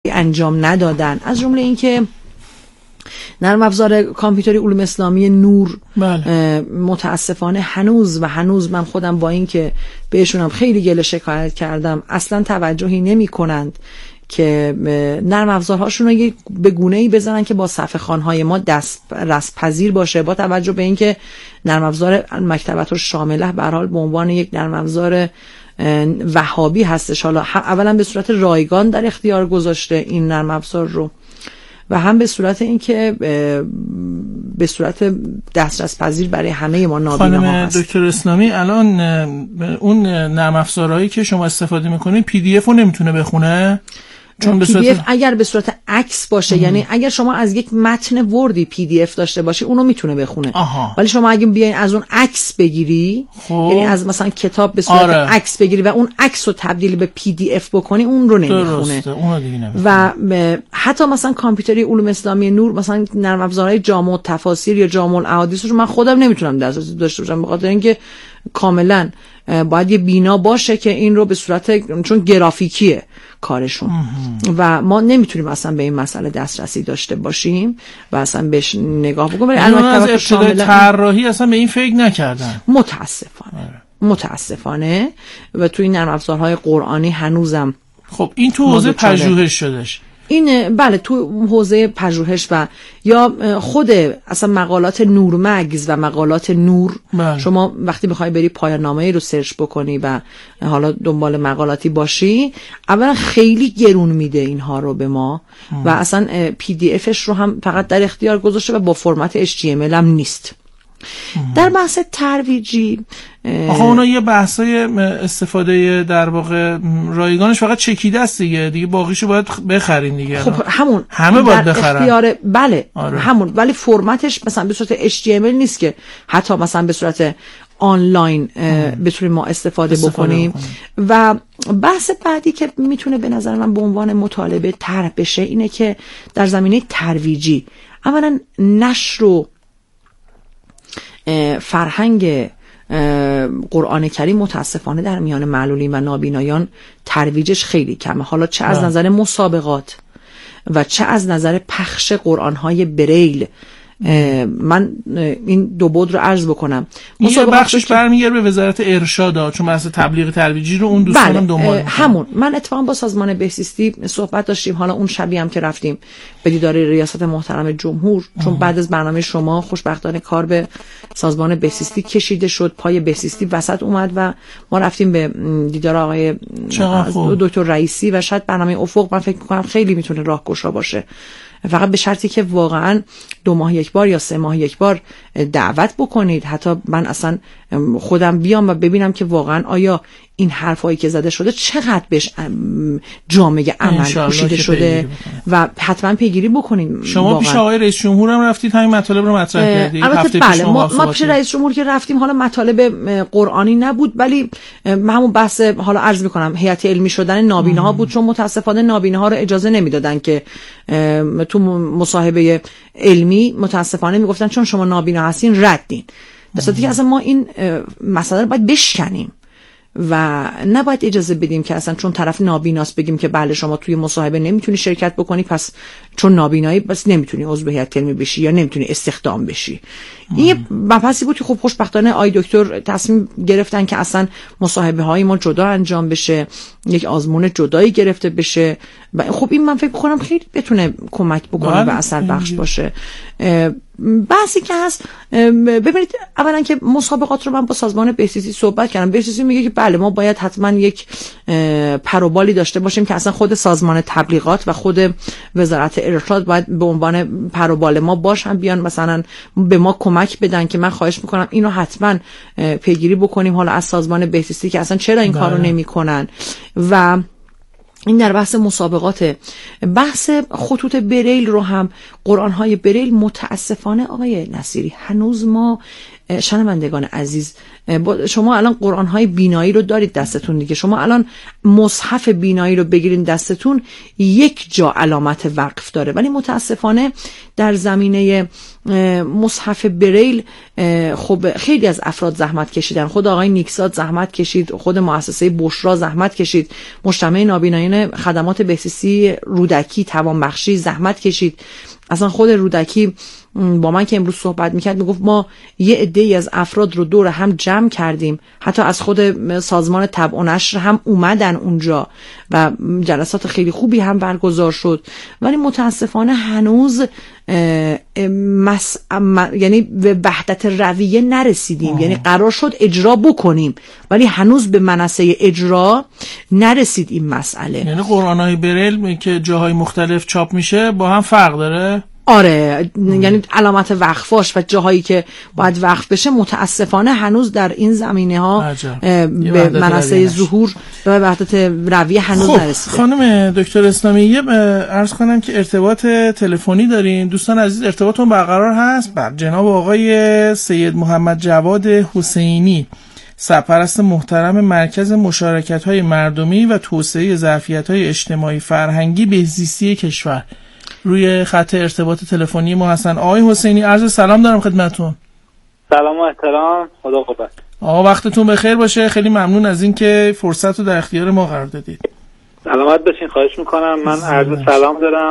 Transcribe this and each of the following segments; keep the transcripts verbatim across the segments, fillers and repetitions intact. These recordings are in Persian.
انجام ندادن، از جمله اینکه نرم افزار کامپیوتری علوم اسلامی نور بله. متاسفانه هنوز و هنوز من خودم با این که بهشونم خیلی گله شکایت کردم اصلا توجهی نمی کنند که نرم افزارهاشون رو به گونه‌ای بزنن که با صفحه خوان‌های ما دست رست‌پذیر باشه، با توجه به اینکه نرم افزار مکتبات شامله به هر حال به عنوان یک نرم افزار وهابی هستش، حالا اولا به صورت رایگان در اختیار گذاشته این نرم افزار رو و هم به صورت اینکه به صورت دسترس پذیر برای همه ما نابینا ها هست. دکتر اسلامی الان اون نرم افزارهایی که شما استفاده میکنید پی دی اف رو نمیتونه بخونه؟ چون به صورت پی دی اف اگر به صورت عکس باشه ام. یعنی اگر شما از یک متن وردی پی دی اف داشته باشی اونو میتونه بخونه آها. ولی شما اگه بیاین از اون عکس بگیری خب. یعنی از مثلا کتاب به صورت آره. عکس بگیری و اون عکس رو تبدیل به پی دی اف بکنی اون رو نمیخونه و حتی مثلا کامپیوتری علوم اسلامی نور مثلا نرم افزارهای جامع التفاسیر یا جامع الاحادیث رو من خودم نمیتونم دسترسی داشته باشم به خاطر اینکه کاملا باید یه بینا باشه که این رو به صورت چون گرافیکیه کارشون و ما نمیتونیم اصلا به این مسئله دسترسی داشته باشیم و اصلا بهش نگاه بکنیم. ولی الان از ابتدای طراحی اصلا به این فکر نکردن متاسفانه آره. متاسفانه و توی نرم افزارهای قرآنی هنوزم خب این تو حوزه پژوهش شدش این بله تو حوزه پژوهش و یا خود اصلا مقالات نورمگز و مقالات نور بله. شما وقتی بخوای بری پایان نامه‌ای رو سرچ بکنی و حالا دنبال مقالاتی باشی اولا خیلی گرون میده اینها رو به ما ام. و اصلا پی دی افش رو هم فقط در اختیار گذاشته و با فرمت اچ تی ام ال هم نیست. ام. در بحث ترویجی آخه اونا یه بحثای استفاده در واقع رایگانش فقط چکیده است دیگه دیگه باقیشو باید بخرین دیگه. خب همون همه باید بخرن اختیار بله آره. همون ولی فرمتش مثلا به صورت اچ تی ام ال نیست که حتی مثلا به صورت آنلاین بتونیم ما استفاده, استفاده بکنیم. بکنیم و بحث بعدی که میتونه به نظر من به عنوان مطالبه طرح بشه اینه که در زمینه ترویجی اولا نشر و فرهنگ قرآن کریم متاسفانه در میان معلولین و نابینایان ترویجش خیلی کمه، حالا چه از نظر مسابقات و چه از نظر پخش قرآن‌های بریل. من این دو بود رو عرض بکنم. یه بخشش برمیگره به وزارت ارشاد چون مثلا تبلیغ ترویجی رو اون دوستانم بله دنبال همون من اتفاقا با سازمان بهزیستی صحبت داشتیم، حالا اون شبی هم که رفتیم به دیدار ریاست محترم جمهور چون اه. بعد از برنامه شما خوشبختانه کار به سازمان بهزیستی کشیده شد، پای بهزیستی وسط اومد و ما رفتیم به دیدار آقای دکتر رئیسی و شاید برنامه افق من فکر می‌کنم خیلی میتونه راهگشا باشه، فقط به شرطی که واقعا دو ماه یک بار یا سه ماه یک بار دعوت بکنید، حتی من اصلا خودم بیام و ببینم که واقعا آیا این حرفایی که زده شده چقدر بهش جامعه عمل پوشیده شده و حتما پیگیری بکنیم. شما پیش آقای رئیس جمهور هم رفتید همین مطالب رو مطرح کردید؟ البته بله ما, ما پیش رئیس جمهور که رفتیم حالا مطالب قرآنی نبود ولی همون بحث حالا عرض میکنم هیئت علمی شدن نابیناها بود چون متاسفانه نابیناها رو اجازه نمیدادن که تو مصاحبه علمی متاسفانه میگفتن چون شما نابینا هستین ردین، در صورتی که اصلا ما این مسئله رو باید بشکنیم و نباید اجازه بدیم که اصلا چون طرف نابیناست بگیم که بله شما توی مصاحبه نمیتونی شرکت بکنی پس چون نابینایی بس نمیتونی عضو هیئت علمی بشی یا نمیتونی استخدام بشی. این مبحثی بود که خب خوشبختانه آی دکتر تصمیم گرفتن که اصلا مصاحبه های ما جدا انجام بشه، یک آزمون جدایی گرفته بشه و خب این من فکر می‌کنم خیلی بتونه کمک بکنه و اثر بخش باشه. بحثی که هست ببینید اولا که مسابقات رو من با سازمان بهزیستی صحبت کردم، بهزیستی میگه که بله ما باید حتما یک پروبالی داشته باشیم که اصلا خود سازمان تبلیغات و خود وزارت ارشاد باید به عنوان پروبال ما باشن، بیان مثلا به ما کمک بدن که من خواهش میکنم اینو حتما پیگیری بکنیم حالا از سازمان بهزیستی که اصلا چرا این کارو نمیکنن. و این در بحث مسابقات. بحث خطوط بریل رو هم قرآن‌های بریل متاسفانه آقای نصیری هنوز ما شنوندگان عزیز، شما الان قرآن‌های بینایی رو دارید دستتون دیگه، شما الان مصحف بینایی رو بگیرین دستتون، یک جا علامت وقف داره، ولی متاسفانه در زمینه مصحف بریل خب خیلی از افراد زحمت کشیدن. خود آقای نیکزاد زحمت کشید، خود مؤسسه بشرا زحمت کشید، مجتمع نابینایان خدمات بهزیستی رودکی توانبخشی زحمت کشید. اصلا خود رودکی با من که امروز صحبت میکرد میگفت ما یه عده‌ای از افراد رو دور هم جمع کردیم، حتی از خود سازمان طبع و نشر هم اومدن اونجا و جلسات خیلی خوبی هم برگزار شد، ولی متاسفانه هنوز مس... یعنی به وحدت رویه نرسیدیم. آه. یعنی قرار شد اجرا بکنیم ولی هنوز به منصه اجرا نرسید این مسئله. یعنی قرآن‌های بریل که جاهای مختلف چاپ میشه با هم فرق داره؟ آره، یعنی علامت وقفاش و جاهایی که باید وقف بشه متاسفانه هنوز در این زمینه ها به منصه ظهور و وحدت رویه هنوز خب نرسیده. خانم دکتر اسلامی، یه عرض کنم که ارتباط تلفنی دارین. دوستان عزیز ارتباطتون برقرار هست بر جناب آقای سید محمد جواد حسینی، سرپرست محترم مرکز مشارکت‌های مردمی و توسعه ظرفیت‌های اجتماعی فرهنگی بهزیستی کشور. روی خط ارتباط تلفنی ما هستن. آقای حسینی عرض سلام دارم خدمتتون. سلام و احترام، خدا قوت. آقا وقتتون بخیر باشه، خیلی ممنون از این که فرصت رو در اختیار ما قرار دادید. سلامت باشین، خواهش میکنم. من عرض سلام دارم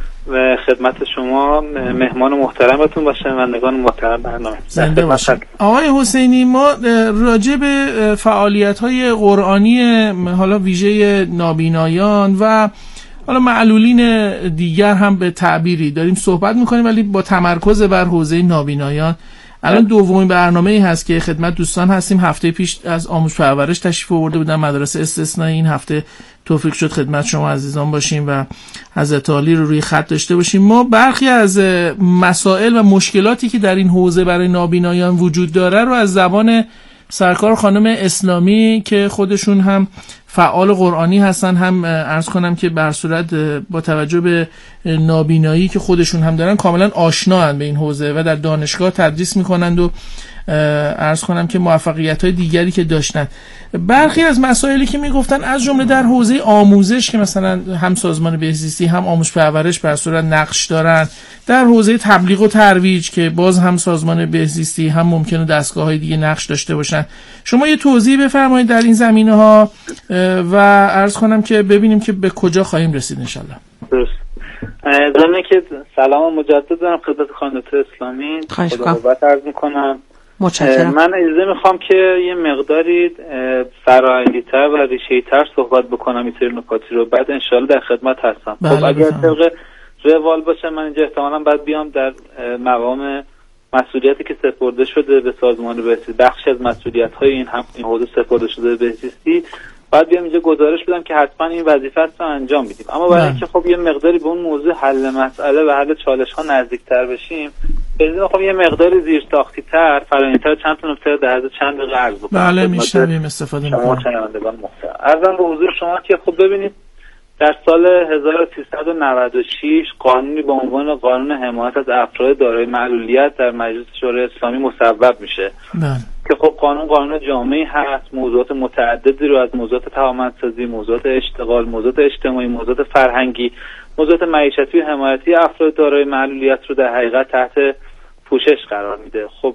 و خدمت شما مهمان محترمتون و شنوندگان محترم برنامه. زنده باشید. آقای حسینی، ما راجع به فعالیت‌های قرآنی حالا ویژه نابینایان و حالا معلولین دیگر هم به تعبیری داریم صحبت میکنیم، ولی با تمرکز بر حوزه نابینایان. الان دومین برنامه‌ای هست که خدمت دوستان هستیم. هفته پیش از آموزش پرورش تشریف آورده بودن مدرسه استثنایی، این هفته توفیق شد خدمت شما عزیزان باشیم و حضرت عالی رو روی خط داشته باشیم. ما برخی از مسائل و مشکلاتی که در این حوزه برای نابینایان وجود داره رو از زبان سرکار خانم اسلامی که خودشون هم فعال قرآنی هستن، هم عرض کنم که بر صورت با توجه به نابینایی که خودشون هم دارن کاملا آشنااند به این حوزه و در دانشگاه تدریس میکنند و عرض کنم که موفقیت‌های دیگری که داشتن. برخی از مسائلی که میگفتن از جمله در حوزه آموزش که مثلا هم سازمان بهزیستی هم آموزش پرورش بر صورت نقش دارن، در حوزه تبلیغ و ترویج که باز هم سازمان بهزیستی هم ممکنه دستگاه‌های دیگه نقش داشته باشن. شما یه توضیح بفرمایید در این زمینه‌ها و عرض کنم که ببینیم که به کجا خواهیم رسید ان شاءالله. درست. ضمن که سلام مجدد دارم خدمت خانم دکتر اسلامی، خداوند عرض می‌کنم. متشکرم. من اجازه میخوام که یه مقداری فرآیندی‌تر و ریشه‌ای‌تر صحبت بکنم این نکاتی رو، بعد انشالله در خدمت هستم. خب اگر طبق روال باشه من اینجا احتمالاً باید بیام در مقام مسئولیتی که سپرده شده به سازمان بهزیستی، بخشی از مسئولیت‌های این هم این حوزه سپرده شده به بهزیستی، بعد بیام اینجا گزارش بدم که حتما این وظیفه است رو انجام بدیم. اما برای اینکه خب یه مقداری به اون موضوع حل مسئله و حل چالش‌ها نزدیک‌تر بشیم، بذار خب یه مقداری زیر ساختی‌تر، فرآیندی‌تر چند تا نکته در حد چند دقیقه عرض بکنم. بله می‌شنویم، استفاده می‌کنم. شنوندگان محترم، عرضم به حضور شما که خب ببینید در سال هزار و سیصد و نود و شش قانونی با عنوان قانون حمایت از افراد دارای معلولیت در مجلس شورای اسلامی مصوب میشه. بله. که خب قانون قانون جامعی هست، موضوعات متعددی رو از موضوعات توانمندسازی، موضوعات اشتغال، موضوعات اجتماعی، موضوعات فرهنگی، موضوعات معیشتی و حمایتی افراد دارای معلولیت رو در حقیقت تحت پوشش قرار میده. خب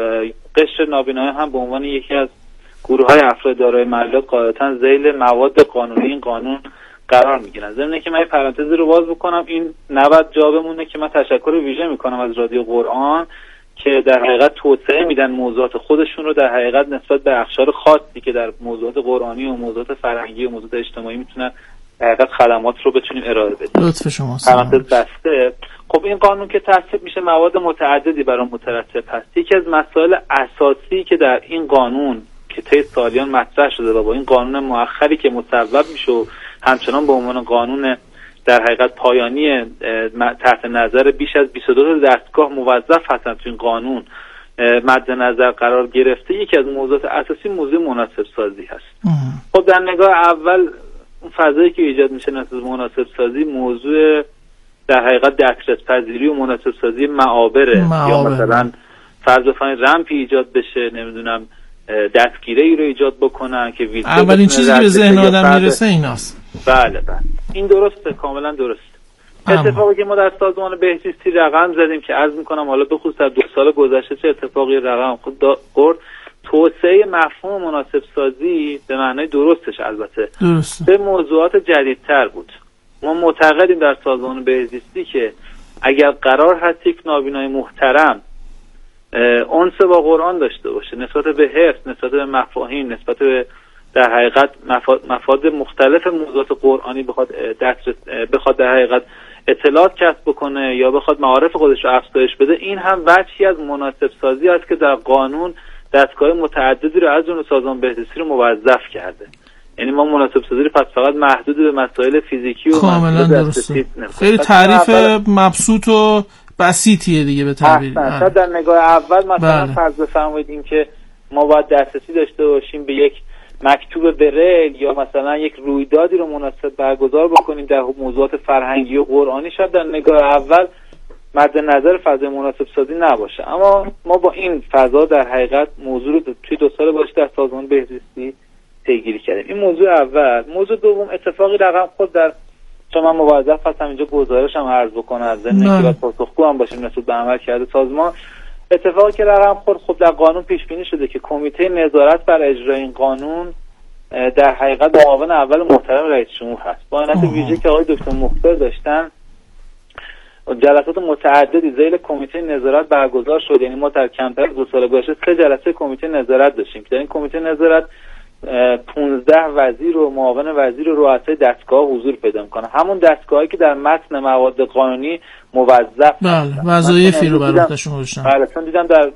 قشر نابینایی هم به عنوان یکی از گروه‌های افراد دارای معلولیت قاعدتاً ذیل مواد قانونی این قانون قرار میگیرن. ضمن اینکه من یه پرانتزی رو باز بکنم، این نباید جا بمونه که من تشکر ویژه میکنم از رادیو قرآن که در حقیقت توسعه میدن موضوعات خودشون رو در حقیقت نسبت به اقشار خاصی که در موضوعات قرآنی و موضوعات فرهنگی و موضوعات اجتماعی میتونن در حقیقت خدمات رو بتونیم ارائه بدیم. لطف شماست. پرانتز بسته. خب این قانون که تصویب میشه مواد متعددی برای مترتب هست. یکی از مسائل اساسی که در این قانون که طی سالیان مطرح شده و با این قانون مؤخری که مصوب میشه و همچنان به عنوان قانون در حقیقت پایانی تحت نظر بیش از بیست و دو دستگاه موظف هستن تو این قانون مد نظر قرار گرفته، یکی از موضوعات اساسی موضوع مناسب سازی هست. خب در نگاه اول اون فضایی که ایجاد میشه نسبت به مناسب سازی موضوع در حقیقت دسترس پذیری و مناسب سازی معابره یا مثلا فرض بفرمایید رمپی ایجاد بشه، نمیدونم دستگیره ای رو ایجاد بکنن که ویدیو اولین چیزی که به ذهن آدم میرسه ایناست. بله بله این درسته، کاملا درسته. اتفاقی که ما در سازمان بهزیستی رقم زدیم که عرض میکنم حالا به خصوص در دو سال گذشته چه اتفاقی رقم خورد، توسعه مفهوم مناسب سازی به معنای درستش البته درسته. به موضوعات جدیدتر بود. ما معتقدیم در سازمان بهزیستی که اگر قرار هست یک نابینای محترم انس با قرآن داشته باشه، نسبت به حفظ، نسبت به مفاهیم، نسبت به در حقیقت مفاد مختلف موضوعات قرآنی بخواد دسترس بخواد در حقیقت اطلاعات کسب بکنه یا بخواد معارف خودش رو افزایش بده، این هم بخشی از مناسب سازی است که در قانون دستگاه متعددی رو از جمله سازمان بهزیستی رو موظف کرده. یعنی ما مناسب سازی رو پس فقط محدود به مسائل فیزیکی و کاملا درسته. خیلی تعریف مبسوط و بسیطیه دیگه به تعبیر. شاید در نگاه اول مثلا فرض بفرمایید این که ما باید دسترسی داشته باشیم به یک مکتوب بریل یا مثلا یک رویدادی رو مناسب برگزار بکنیم در موضوعات فرهنگی و قرآنی، شاید در نگاه اول مد نظر فضای مناسب سازی نباشه، اما ما با این فضا در حقیقت موضوع رو توی دو سال گذشته در سازمان بهزیستی پیگیری کردیم. این موضوع اول. موضوع دوم، اتفاقی رقم خود در چون من موظف هستم اینجا گزارشم عرض بکنم از ضمن اینکه باید پاسخگو هم باشیم نسبت به عمل کرده سازمان. اتفاقی که رقم خورد خب در قانون پیش بینی شده که کمیته نظارت بر اجرای این قانون در حقیقت معاون اول محترم رئیس جمهور هست. با عنایت ویژه که آقای دکتر مختار داشتن، جلسات متعددی ذیل کمیته نظارت برگزار شد. یعنی ما در کمتر از دو سال گذشته سه جلسه کمیته نظارت داشتیم که در این کمیته نظارت پانزده وزیر و معاون وزیر و رؤسای دستگاه حضور پیدا میکنه، همون دستگاهی که در متن مواد قانونی موظف بله وظایفی رو بر عهدهشون گذاشتن. بله چون دیدم در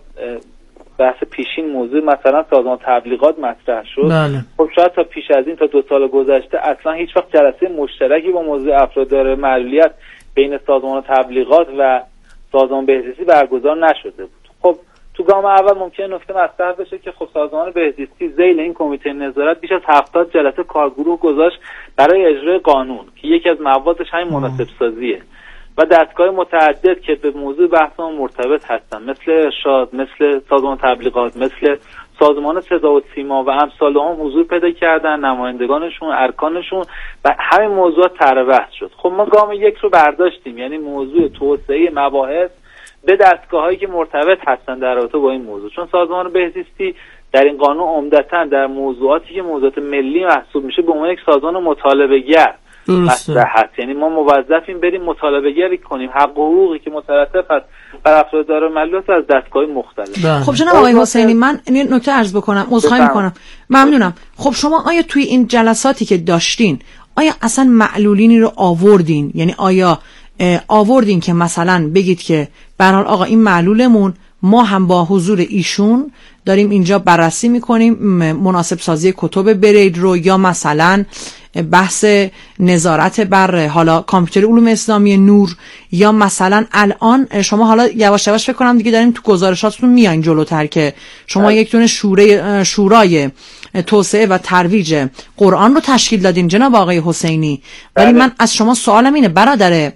بحث پیشین موضوع مثلا سازمان تبلیغات مطرح شد. بله. خب شاید تا پیش از این تا دو سال گذشته اصلا هیچ وقت جلسه مشترکی با موضوع افراد دارای معلولیت بین سازمان تبلیغات و سازمان بهزیستی برگزار نشده بود. خب تو گام اول ممکنه نکته مطرح بشه که خب سازمان بهزیستی ذیل این کمیته نظارت بیش از هفتاد جلسه کارگروه گذاشت برای اجرای قانون که یکی از موادش همین مناسب سازیه و دستگاه متعدد که به موضوع بحثمون مرتبط هستن، مثل ارشاد، مثل سازمان تبلیغات، مثل سازمان صدا و سیما و امثال هم حضور پیدا کردن، نمایندگانشون، ارکانشون و همین موضوع طرح بحث شد. خب ما گام یک رو برداشتیم، یعنی موضوع توسعه مباحث به دستگاه‌هایی که مرتبط هستن در رابطه با این موضوع، چون سازمان بهزیستی در این قانون عمدتاً در موضوعاتی که موضوعات ملی محسوب میشه به عنوان یک سازمان مطالبه‌گر مطرح هست. یعنی ما موظفیم بریم مطالبه‌گری کنیم حق و حقوقی که مترتب است بر افراد دارای معلولیت از دستگاه مختلف. خب جناب آقای حسینی، من این نکته عرض بکنم، عذرخواهی میکنم. ممنونم. خب شما آیا توی این جلساتی که داشتین آیا اصلا معلولینی رو آوردین؟ یعنی آیا آوردین که مثلا بگید که به هر حال آقا این معلولمون ما هم با حضور ایشون داریم اینجا بررسی میکنیم مناسب سازی کتب بریل رو، یا مثلا بحث نظارت بر حالا کامپیوتر علوم اسلامی نور، یا مثلا الان شما حالا یواش یواش فکر کنم دیگه داریم تو گزارشاتتون میاین جلوتر که شما یک دونه شورای شورای توسعه و ترویج قرآن رو تشکیل دادین جناب آقای حسینی. ولی من از شما سوالم اینه برادر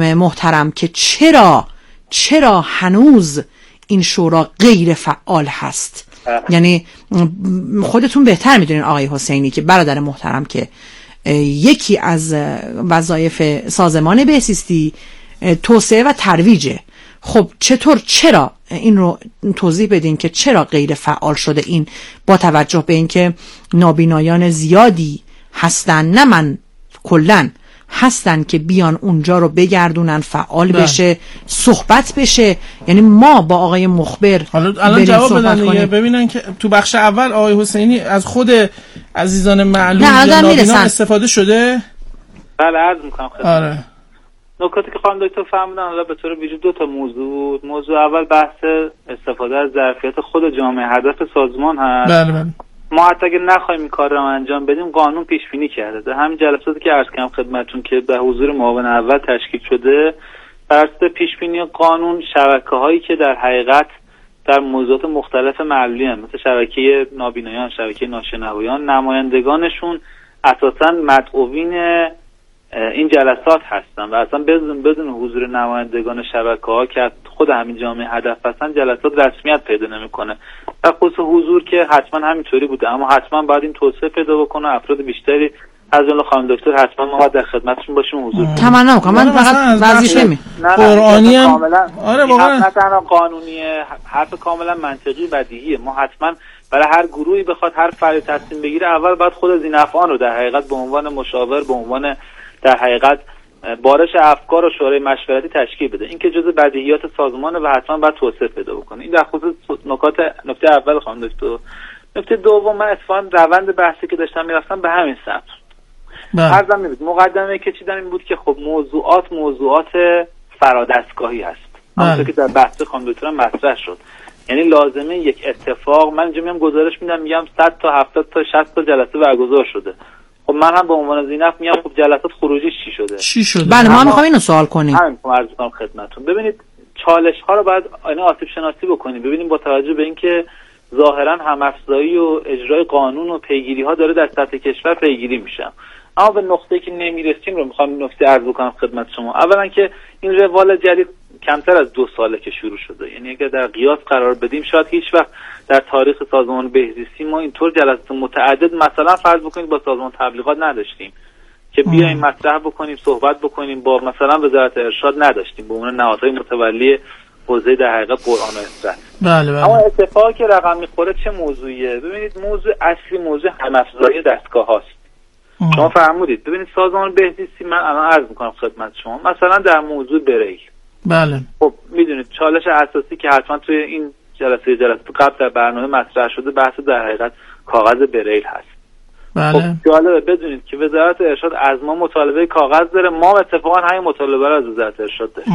محترم که چرا چرا هنوز این شورا غیر فعال هست؟ یعنی خودتون بهتر میدونین آقای حسینی که برادر محترم که یکی از وظایف سازمان بهزیستی توسعه و ترویجه. خب چطور چرا این رو توضیح بدین که چرا غیر فعال شده این، با توجه به اینکه نابینایان زیادی هستن، نه من کلن هستن که بیان اونجا رو بگردونن فعال بله. بشه صحبت بشه. یعنی ما با آقای مخبر حالا الان جواب بدن دیگه، ببینن که تو بخش اول آقای حسینی از خود عزیزان معلول یا نابینا استفاده شده. بله عرض میکنم خدمت. آره نکاتی که خانم دکتر فهمیدن حالا به طور ویژه دو تا موضوع. موضوع اول بحث استفاده از ظرفیت خود جامعه هدف سازمان هست. بله بله. ما حتی اگه نخوایم این کار رو انجام بدیم قانون پیش بینی کرده. در همین جلساتی که عرض کردم خدمتتون که به حضور معاون اول تشکیل شده، بر اساس پیش بینی قانون شبکه‌هایی که در حقیقت در موضوعات مختلف معلولین مثل شبکه نابینایان، شبکه ناشنوایان، نمایندگانشون اساساً مدعوین این جلسات هستن و اصلا بدون بدون حضور نمایندگان شبکه‌ها که خود همین جامعه هدف هستن جلسات رسمیت پیدا نمیکنه. و خصوص حضور که حتما همینطوری بوده، اما حتما باید این توسعه پیدا بکنه، افراد بیشتری از جمله خانم دکتر حتما ما باید در خدمتشون باشیم حضور کنیم. تمنا میکنم من فقط وظیفه می قرآنی هم کاملا آره واقعا نه تنها قانونیه، حرف کاملا منطقی بدیهیه. ما حتما برای هر گروهی بخواد هر فردی تصمیم بگیره اول باید خود ذی‌نفعان رو در حقیقت به عنوان مشاور، به عنوان در حقیقت بارش افکار و شورای مشورتی تشکیل بده. این که جزء بدیهیات سازمانه و حتما باید توسعه پیدا بکنه. این در خصوص نکات نکته اول خانم دکتر. نکته دوم، من اتفاقا روند بحثی که داشتم میرفتم به همین سمت. عرضم می‌بود مقدمه که چیدم این بود که خب موضوعات موضوعات فرادستگاهی هست. همونطور که در بحث خانم دکتر مطرح شد. یعنی لازمه یک اتفاق، من اینجا میام گزارش میدم میگم صد تا هفتاد تا شصت تا جلسه برگزار شده. خب من هم به عنوان ذی‌نفع میام خب جلسات خروجی چی شده؟ چی شده؟ بله ما می‌خوایم اینو سوال کنیم. همین می‌خوام عرض کنم خدمتتون. ببینید چالش ها رو باید اینا آسیب شناسی بکنیم. ببینیم با توجه به اینکه ظاهرا هم‌افزایی و اجرای قانون و پیگیری ها داره در سطح کشور پیگیری میشه، اما به نقطه‌ای که نمیرسیم رو میخوام نکته عرض کنم خدمت شما. اولا که این روال جدید کمتر از دو ساله که شروع شده، یعنی اگر در قیاس قرار بدیم شاید هیچ وقت در تاریخ سازمان بهزیستی ما اینطور جلسات متعدد مثلا فرض بکنید با سازمان تبلیغات نداشتیم که بیایم مطرح بکنیم، صحبت بکنیم، با مثلا وزارت ارشاد نداشتیم به عنوان نهادهای متولی حوزه در حقیقت قرآن و اسرت. بله بله. اما اتفاقی که رقم میخوره چه موضوعیه؟ ببینید موضوع اصلی موضوع هم‌افزایی دستگاه هاست. شما فرمودید ببینید سازمان بهزیستی، من الان عرض میکنم خدمت شما، مثلا در موضوع بریل. بله. خب میدونید چالش اساسی که حتما توی این جلسه جلسه قبل در برنامه مطرح شده بحث در حقیقت کاغذ بریل هست. بله. خب جالبه بدونید که وزارت ارشاد از ما مطالبه کاغذ داره، ما اتفاقا همین مطالبه رو از وزارت ارشاد داریم.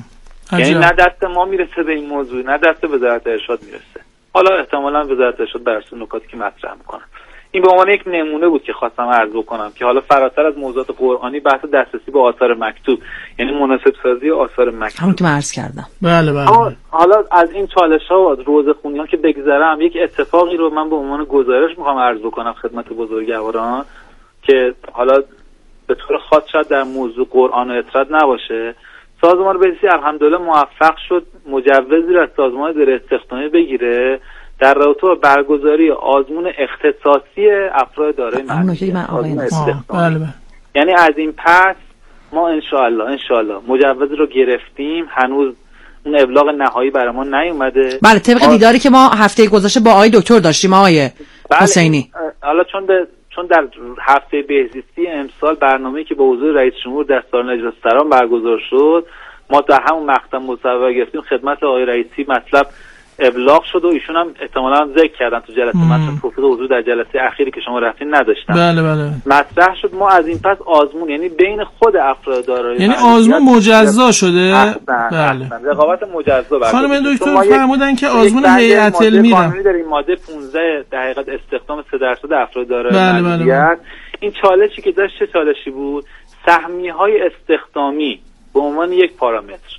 یعنی نه دست ما میرسه به این موضوع، نه دست وزارت ارشاد میرسه. حالا احتمالاً وزارت ارشاد بر اساس نکاتی که مطرح میکنه. این به عنوان یک نمونه بود که خواستم عرض بکنم که حالا فراتر از موضوعات قرآنی بحث دسترسی به آثار مکتوب، یعنی مناسب سازی آثار مکتوب، همون که من عرض کردم. بله بله. حالا از این چالش‌ها و روزخونی‌ها که بگذرم، یک اتفاقی رو من به عنوان گزارش میخوام عرض بکنم خدمت بزرگواران که حالا به طور خاص شاید در موضوع قرآن و اطراد نباشه. سازمان بهزیستی الحمدلله موفق شد مجوزی را از سازمان اداره استخدامی بگیره در رابطه با برگزاری آزمون اختصاصی افراد دارای مدیریت. بله. یعنی از این پس ما ان شاء الله ان شاء الله مجوز رو گرفتیم، هنوز اون ابلاغ نهایی برای ما نیومده. بله طبق آز... دیداری که ما هفته گذشته با آقای دکتر داشتیم آقای بله. حسینی. حالا چون به چون در هفته بهزیستی امسال برنامه‌ای که با حضور رئیس جمهور در سالن اجلاس سران برگزار شد، ما در همون مقطع مصوبه گرفتیم خدمت آقای رئیسی، مطلب ابلاغ شد و ایشون هم احتمالاً ذکر کردن تو جلسه مطلب توفیق حضور در جلسه اخیری که شما رفتین نداشتن. بله بله. مطرح شد ما از این پس آزمون، یعنی بین خود افراد دارای یعنی آزمون مجزا شده. احسن. بله. رقابت مجزا برگزار. خانم دکتر فرمودن که آزمون هیئت علمی قانونی داریم ماده پانزده در حقیقت استخدام سه درصد افراد دارای بله مدیریت. بله. این چالشی که داشت چه چالشی بود؟ سهمیه‌های استخدامی به عنوان یک پارامتر،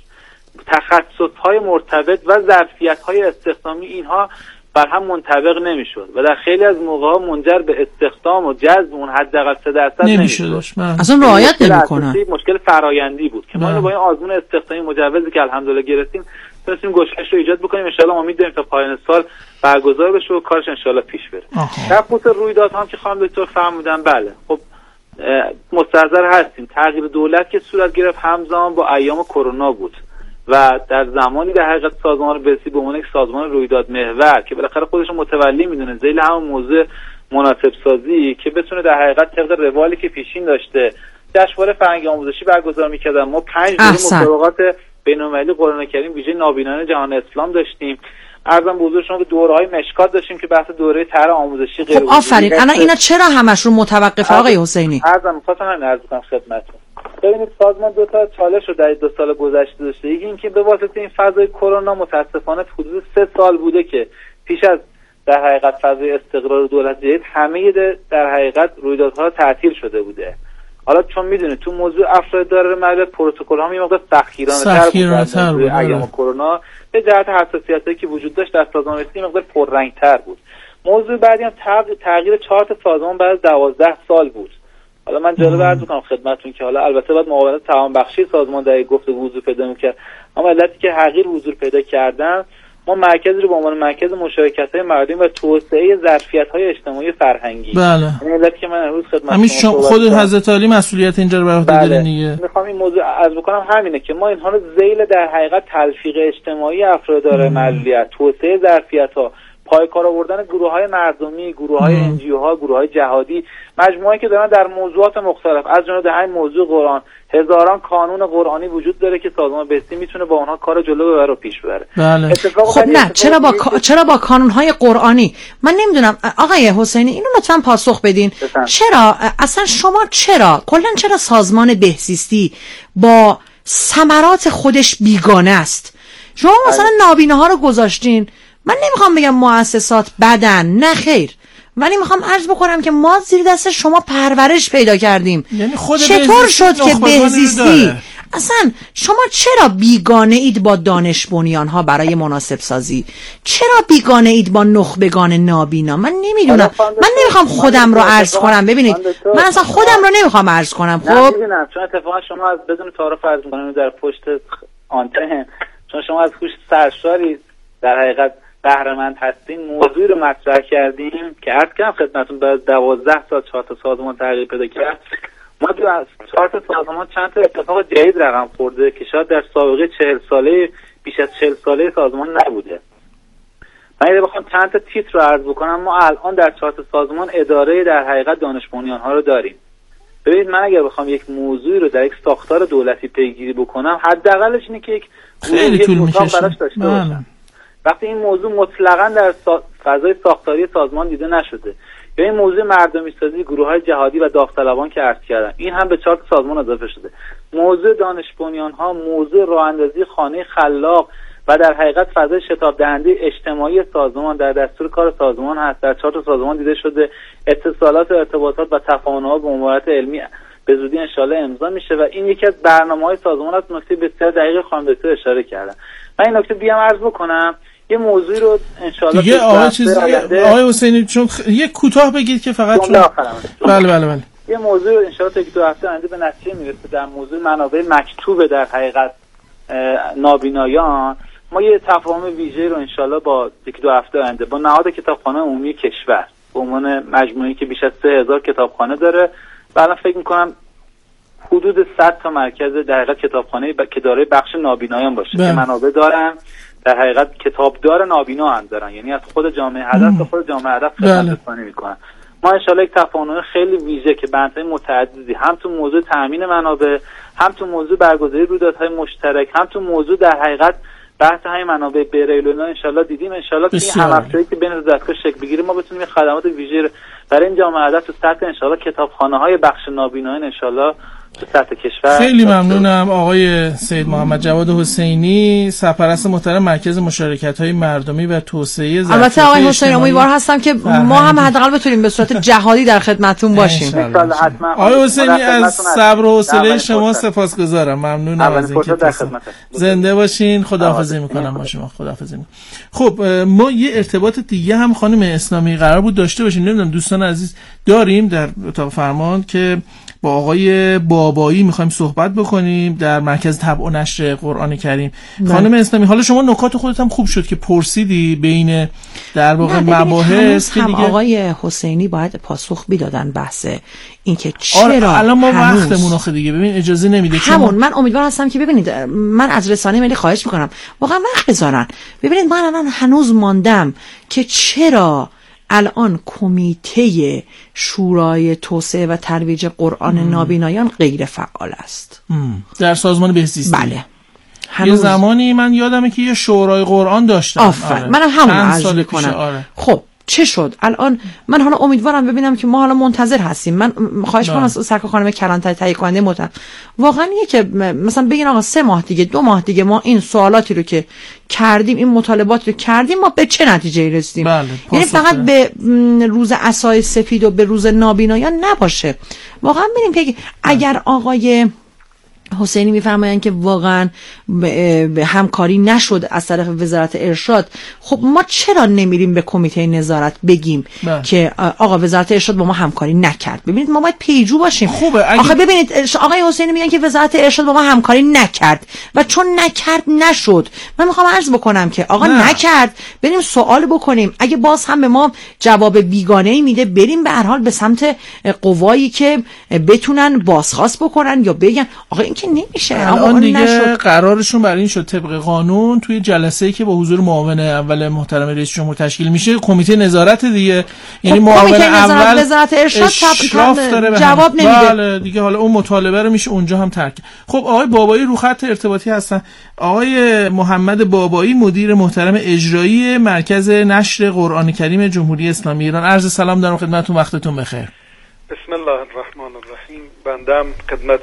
تخصص‌های مرتبط و ظرفیت‌های استخدامی اینها بر هم منطبق نمی‌شد و در خیلی از موقع‌ها منجر به استخدام و جذب اون حداقل سه درصد نمی‌شد. اصلا رعایت نمی‌کنن. مشکل فرآیندی بود که ما با این آزمون استخدامی مجوزی که الحمدلله گرفتیم تونستیم گشایش رو ایجاد بکنیم. ان شاءالله امید داریم تا پایان سال برگزار بشه و کارش ان شاءالله پیش بره. در خصوص رویدادها هم که خانم دکتر فرمودن، بله خب مستحضر هستیم تغییر دولت که صورت گرفت همزمان با ایام کرونا بود و در زمانی در حقیقت سازمان بهزیستی به عنوان یک سازمان رویداد محور که بالاخره خودش متولی میدونه ذیل همون موضوع مناسب سازی که بتونه در حقیقت طبق روالی که پیشین داشته جشنواره فرهنگی آموزشی برگزار می‌کردن. ما پنج دوره مسابقات بین‌المللی قرآن کریم ویژه نابینان جهان اسلام داشتیم. عرضم به حضور شما که دوره‌های مشکات داشتیم که بحث دوره طرح آموزشی غیر خب آفرین. الان اینا چرا همش رو متوقف آقای حسینی؟ عرضم می‌خواستم عرض کنم خدمتتون. ببینید سازمان دو تا چالش رو در دو سال گذشته داشته. یکی این که به واسطه این فضای کرونا متاسفانه حدود سه سال بوده که پیش از در حقیقت فضای استقرار دولت جدید همه در حقیقت رویدادها تعطیل شده بوده. حالا چون میدونید تو موضوع افراد داره مدار پروتکل ها میمونه سختگیرانه‌تر بود در ایام کرونا به جهت حساسیتایی که وجود داشت در سازمان بهزیستی مقدار پررنگ‌تر بود. موضوع بعدی هم تغییر چارت سازمان بعد از دوازده سال بود. حالا من جالب عرض می‌کنم خدمتتون که حالا البته باید معاونت توانبخشی سازمان در گفتگو حضور پیدا می‌کرد، اما علتی که حقیر حضور پیدا کردن، ما مرکزی رو به عنوان مرکز مشارکت‌های مردمی و توسعه ظرفیت‌های اجتماعی فرهنگی، بله، این علتی که من امروز خدمت همین خود حضرت علی مسئولیت اینجا رو بر عهده دارین دیگه. می‌خوام این موضوع عرض بکنم همینه که ما اینها رو ذیل در حقیقت تلفیق اجتماعی افراد دارای معلولیت، توسعه ظرفیت‌ها، پایکار آوردن گروه‌های مردمی، گروه‌های انجیوها، گروه‌های جهادی، مجموعه‌ای که دارن در موضوعات مختلف از جمله در این موضوع قرآن هزاران کانون قرآنی وجود داره که سازمان بهستی میتونه با اونها کار جلو ببره و پیش ببره. بله. خب نه چرا با کا... چرا با کانون‌های قرآنی؟ من نمیدونم آقای حسینی اینو لطفاً پاسخ بدین. بسن. چرا اصلا شما چرا کلا چرا سازمان بهزیستی با ثمرات خودش بیگانه است؟ شما مثلا نابیناها رو گذاشتین، من نمیخوام بگم مؤسسات بدن، نه خیر، ولی میخوام عرض بکنم که ما زیر دست شما پرورش پیدا کردیم. یعنی خود چطور شد که بهزیستی اصلا شما چرا بیگانه اید با دانش بنیان ها برای مناسب سازی؟ چرا بیگانه اید با نخبگان نابینا؟ من نمیدونم، من نمیخوام خودم رو عرض کنم. ببینید من اصلا خودم رو نمیخوام عرض کنم. خب نمیدونم چون اتفاقا شما از بدون تعارف عرض میکنم در پشت آنتن، چون شما از خوش سرشاری در حقیقت بهره‌مند هستین، موضوعی رو مطرح کردیم که عرض کردم خدمتتون بعد دوازده سال چهار تا سازمان تغییر پیدا کرد. ما تو از چهار تا سازمان چند تا اتفاق جدید رقم خورده که شاید در سابقه چهل ساله بیش از چهل ساله سازمان نبوده. من اگه بخوام چند تا تیتر رو عرض بکنم، ما الان در چهار تا سازمان اداره در حقیقت دانش بنیان ها رو داریم. ببینید من اگر بخوام یک موضوعی رو در یک ساختار دولتی پیگیری بکنم، حداقلش اینه که یک خیلی طول می‌کشه. وقتی این موضوع مطلقاً در سا... فضای ساختاری سازمان دیده نشده، یا این موضوع مردمی سازی گروه‌های جهادی و داوطلبان که عرض کردم، این هم به چهار سازمان اضافه شده. موضوع دانش بنیان‌ها، موضوع راه اندازی خانه خلاق و در حقیقت فضای شتاب دهنده اجتماعی سازمان در دستور کار سازمان هست. در چهار سازمان دیده شده. اتصالات و ارتباطات و تفاهم‌ها به امورات علمی به زودی انشالله امضا میشه و این یکی از برنامه‌های سازمان است. نکته بسیار دقیق خانم دکتر اشاره کردن. من این نکته بیام عرض بکنم، یه موضوعی رو انشالله دیگه آقای چیزی آقای حسینی چون خ... یه کوتاه بگید که فقط چون بله بله بله یه موضوع رو انشالله تا یک دو هفته آینده به نتیجه میرسه در موضوع منابع مکتوب در حقیقت نابینایان. ما یه تفاهم ویژه رو انشالله با یک دو هفته آینده با نهاد کتابخانه عمومی کشور به عنوان مجموعه‌ای که بیش از سه هزار کتابخانه داره و الان فکر می‌کنم حدود صد تا مرکز در حقیقت کتابخانه ب... که داره بخش نابینایان باشه که منابع دارن، در حقیقت کتابدار نابینا هم دارن، یعنی از خود جامعه هدف تا خود جامعه هدف خدمت رسانی میکنن. ما انشالله یک تفاهم خیلی ویژه که بندهای متعددی هم تو موضوع تامین منابع، هم تو موضوع برگزاری رویدادهای مشترک، هم تو موضوع در حقیقت بحث های منابع بیرون انشالله دیدیم. انشالله که این هم‌افزایی که بین دستگاه شکل بگیره ما بتونیم خدمات ویژه برای این جامعه هدف تو سطح انشالله کتابخانه‌های بخش نابینایان انشالله تو سطح کشور. خیلی ممنونم آقای سید محمد جواد حسینی، سرپرست محترم مرکز مشارکت‌های مردمی و توسعه ظرفیت‌های البته آقای حسینی امیدوار هستم که ما هم حداقل بتونیم به صورت جهادی در خدمتتون باشیم. آقای حسینی از صبر و حوصله شما سپاسگزارم. ممنونم از اینکه زنده باشین. خداحافظی می‌کنم با شما. خداحافظی. خب ما یه ارتباط دیگه هم خانم اسلامی قرار بود داشته باشیم، نمیدونم دوستان عزیز داریم در اتاق فرمان که با آقای بابایی میخوایم صحبت بکنیم در مرکز طبع و نشر قرآن کریم. خانم اسلامی حالا شما نکات خودت هم خوب شد که پرسیدی بین در واقع مباحث که دیگه آقای حسینی باید پاسخ میدادن بحث اینکه چرا آره الان ما وقتمون آخه دیگه ببین اجازه نمیده همون من امیدوار هستم که ببینید من از رسانه ملی خواهش میکنم واقعا وقت بذارن. ببینید من الان هنوز ماندم که چرا الان کمیته شورای توسعه و ترویج قرآن ام. نابینایان غیر فعال است ام. در سازمان بهزیستی. بله هنوز... یه زمانی من یادمه که یه شورای قرآن داشتم. آفرین آره. منم همون عرض میکنم. آره. خب چه شد الان؟ من حالا امیدوارم ببینم که ما حالا منتظر هستیم. من خواهش می‌کنم از سرکار خانم کلانتری تهیه کننده متن واقعا یه که مثلا بگین آقا سه ماه دیگه دو ماه دیگه ما این سوالاتی رو که کردیم این مطالبات رو کردیم ما به چه نتیجه‌ای رسیدیم. بله. یعنی فقط به روز عصای سفید و به روز نابینایان نباشه. واقعا ببینیم که اگر آقای حسینی میفرمایند که واقعا به همکاری نشد از طرف وزارت ارشاد. خب ما چرا نمیریم به کمیته نظارت بگیم بله. که آقا وزارت ارشاد با ما همکاری نکرد؟ ببینید ما باید پیجو باشیم. خوبه اگه... آخه ببینید آقای حسینی میگن که وزارت ارشاد با ما همکاری نکرد و چون نکرد نشد. من میخوام عرض بکنم که آقا نه. نکرد، بریم سوال بکنیم. اگه باز هم به ما جواب بیگانه‌ای میده، بریم به هر حال به سمت قوایی که بتونن بازخواست بکنن یا بگن آقا این که نمیشه. الان دیگه نشد. قرارشون برای این شد طبق قانون توی جلسه‌ای که با حضور معاون اول محترم رئیس جمهور تشکیل میشه کمیته نظارت دیگه، یعنی معاون اول وزارت ارشاد جواب نمیده. بله دیگه حالا اون مطالبه رو میشه اونجا هم ترک. خب آقای بابایی رو خط ارتباطی هستن. آقای محمد بابایی مدیر محترم اجرایی مرکز نشر قرآن کریم جمهوری اسلامی ایران، عرض سلام دارم خدمتتون، وقتتون بخیر. بسم الله الرحمن الرحیم. بندم خدمت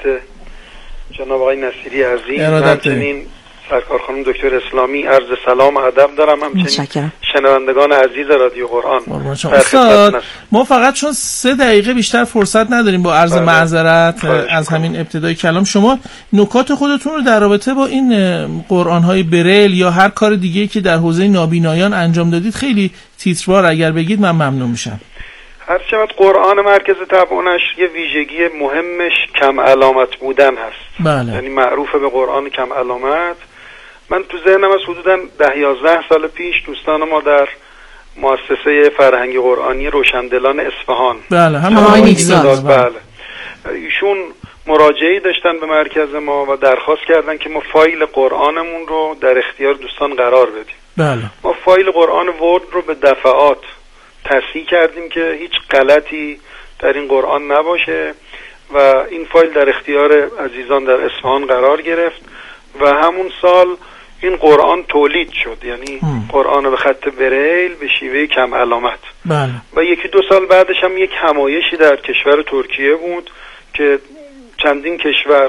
جناب آقای نصیری عزیز، همچنین سرکار خانم دکتر اسلامی عرض سلام و ادب دارم، همچنین شنوندگان عزیز رادیو قرآن. استاد ما فقط چون سه دقیقه بیشتر فرصت نداریم با عرض معذرت از همین ابتدای کلام، شما نکات خودتون رو در رابطه با این قرآن‌های بریل یا هر کار دیگه‌ای که در حوزه نابینایان انجام دادید خیلی تیتروار اگر بگید من ممنون میشم. هر چقدر قرآن مرکز طبع و نشر یه ویژگی مهمش کم علامت بودن هست. بله. یعنی معروفه به قرآن کم علامت. من تو ذهنم از حدوداً ده یازده سال پیش دوستان ما در مؤسسه فرهنگی قرآنی روشندلان اصفهان، بله همین بله ایشون مراجعه‌ای داشتن به مرکز ما و درخواست کردن که ما فایل قرآنمون رو در اختیار دوستان قرار بدیم. بله. ما فایل قرآن ورد رو به دفعات تصحیح کردیم که هیچ غلطی در این قرآن نباشه و این فایل در اختیار عزیزان در اصفهان قرار گرفت و همون سال این قرآن تولید شد، یعنی ام. قرآن به خط بریل به شیوه کم علامت. بله. و یکی دو سال بعدش هم یک همایشی در کشور ترکیه بود که چندین کشور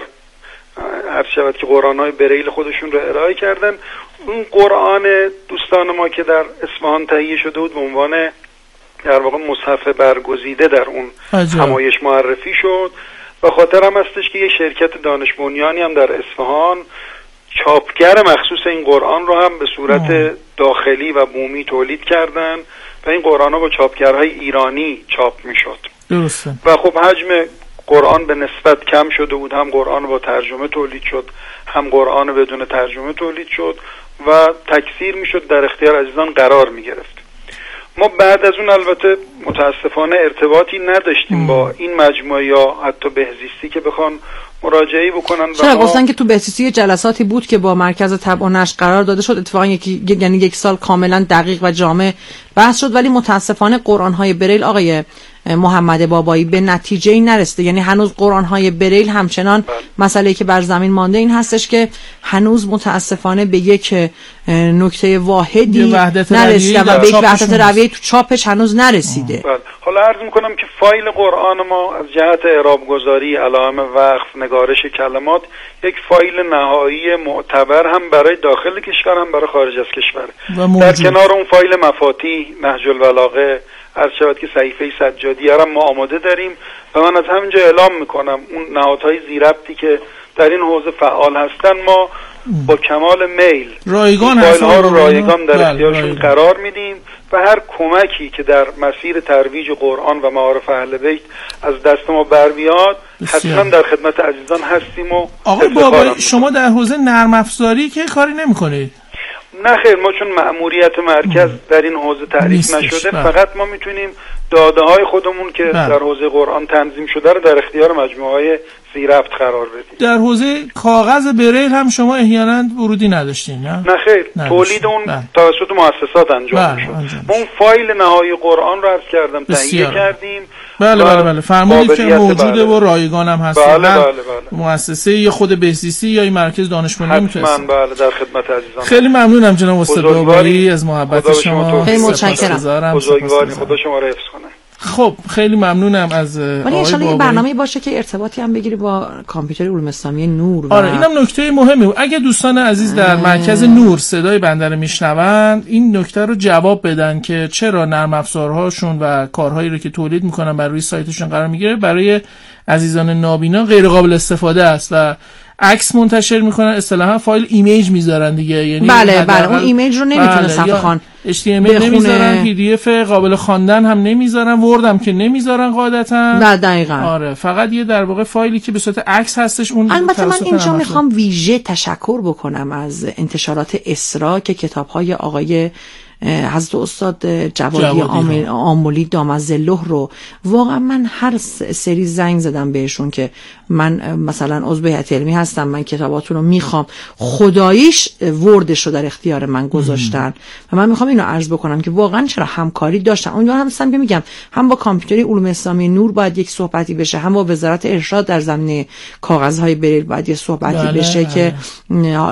هر شود که قرآن‌های بریل خودشون رو ارائه کردن. اون قرآن دوستان ما که در اصفهان تهیه شده بود به عنوان در واقع مصحف برگزیده در اون عجب. همایش معرفی شد و خاطرم هستش که یه شرکت دانش بنیانی هم در اصفهان چاپگر مخصوص این قرآن رو هم به صورت آه. داخلی و بومی تولید کردن و این قرآن ها با چاپگرهای ایرانی چاپ می شد. درسته. و خب حجم قرآن به نسبت کم شده بود، هم قرآن با ترجمه تولید شد هم قرآن بدون ترجمه تولید شد و تکثیر می شد در اختیار عزیزان قرار می گرفت. ما بعد از اون البته متاسفانه ارتباطی نداشتیم ام. با این مجموعه یا حتی بهزیستی که بخوان مراجعه بکنن. چرا گفتن که تو بهزیستی جلساتی بود که با مرکز طبع و نشر قرار داده شد، اتفاقا یکی یعنی یک سال کاملا دقیق و جامع بحث شد، ولی متاسفانه قرآن‌های بریل آقای محمد بابایی به نتیجه‌ای نرسیده. یعنی هنوز قرآن‌های بریل همچنان بله. مسئله‌ای که بر زمین مانده این هستش که هنوز متاسفانه به یک نکته واحدی نرسیده و به یک وحدت رویه تو چاپش هنوز نرسیده. بله. حالا عرض می‌کنم که فایل قرآن ما از جهت اعراب گذاری، علائم وقف، نگارش کلمات یک فایل نهایی معتبر هم برای داخل کشور هم برای خارج از کشور. در کنار اون فایل مفاتیح، نهج البلاغه، عرض شود که صحیفه سجادی هم ما آماده داریم و من از همینجا اعلام میکنم اون نهادهای ذی‌ربطی که در این حوزه فعال هستن ما با کمال میل رایگان فایل ها رو رایگان در اختیارشون قرار میدیم و هر کمکی که در مسیر ترویج قرآن و معارف اهل بیت از دست ما بر بیاد حتما در خدمت عزیزان هستیم. و آقای بابایی شما در حوزه نرم افزاری که کاری نمیکنید؟ نه خیر، ما چون مأموریت مرکز در این حوزه تعریف نشده بله. فقط ما میتونیم داده های خودمون که بله. در حوزه قرآن تنظیم شده رو در اختیار مجموعه های ذی‌ربط قرار بدیم. در حوزه کاغذ بریل هم شما احیانا ورودی نداشتین نه؟ نه خیر، تولید اون بله. توسط مؤسسات انجام بله. شد. انجام. ما اون فایل نهایی قرآن رو عرض کردم تهیه کردیم. بله بله بله فرمودید که موجوده بله. و رایگان هم هست. بله بله بله. مؤسسه یا خود بهزیستی یا این مرکز دانش بنیانی میتونه. حتما بله در خدمت عزیزان. خیلی ممنونم جناب استاد بابایی از محبت شما. خیلی متشکرم. بزرگواری خدا شما رو حفظ کنه. خب خیلی ممنونم از ولی ان شاءالله یه برنامه‌ای باشه که ارتباطی هم بگیری با کامپیوتر علوم اسلامی نور. آره اینم نکته مهمی بود. اگه دوستان عزیز در مرکز نور صدای بنده رو میشنوند این نکته رو جواب بدن که چرا نرم افزارهاشون و کارهایی رو که تولید میکنن بر روی سایتشون قرار میگیره برای عزیزان نابینا غیر قابل استفاده است و عکس منتشر میکنن، اصطلاحا فایل ایمیج میذارن دیگه، یعنی بله بله اون ایمیج رو نمیتونه بله صفحه خوان اچ تی ام ال نمیذارن، پی دی اف قابل خواندن هم نمیذارن، ورد هم که نمیذارن قاعدتا. نه دقیقاً. آره فقط یه در واقع فایلی که به صورت عکس هستش اون. البته من اینجا میخوام ویژه تشکر بکنم از انتشارات اسرا که کتاب‌های آقای حضرت استاد جوادی آملی دام‌الظله رو واقعا من هر سری زنگ زدم بهشون که من مثلا عضو هیئت علمی هستم، من کتاباتون رو میخوام، خداییش وردش رو در اختیار من گذاشتن و من میخوام اینو عرض بکنم که واقعا چرا همکاری داشتن. اونجا هم هستم که میگم هم با کامپیوتری علوم اسلامی نور باید یک صحبتی بشه، هم با وزارت ارشاد در زمینه کاغذهای بریل باید یک صحبتی بله. بشه که